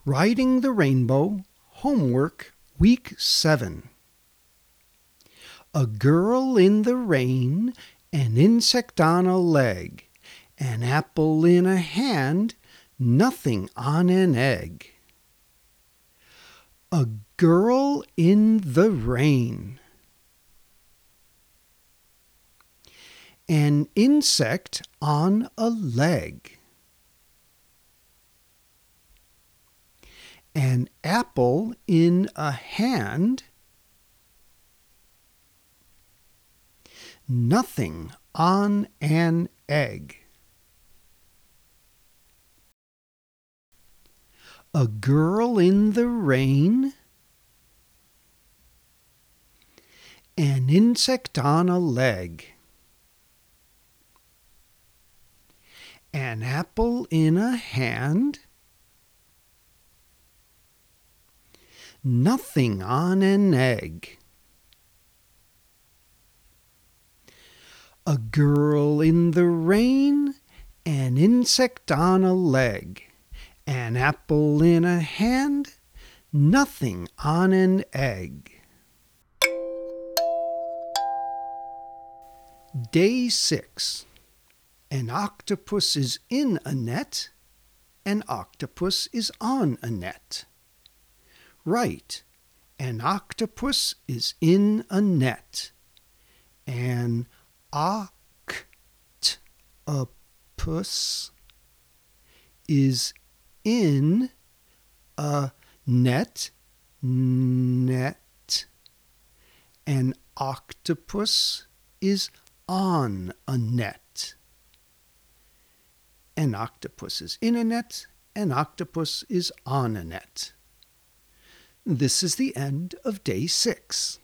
Riding the Rainbow, Homework, Week 7. A girl in the rain, an insect on a leg, an apple in a hand, nothing on an egg. A girl in the rain. An insect on a leg. An apple in a hand, nothing on an egg. A girl in the rain, an insect on a leg, an apple in a hand, nothing on an egg. A girl in the rain, an insect on a leg, an apple in a hand, nothing on an egg. Day 6. An octopus is in a net, an octopus is on a net. Right, an octopus is in a net. An octopus is in a net. An octopus is on a net. An octopus is in a net. An octopus is on a net. This is the end of Day 6.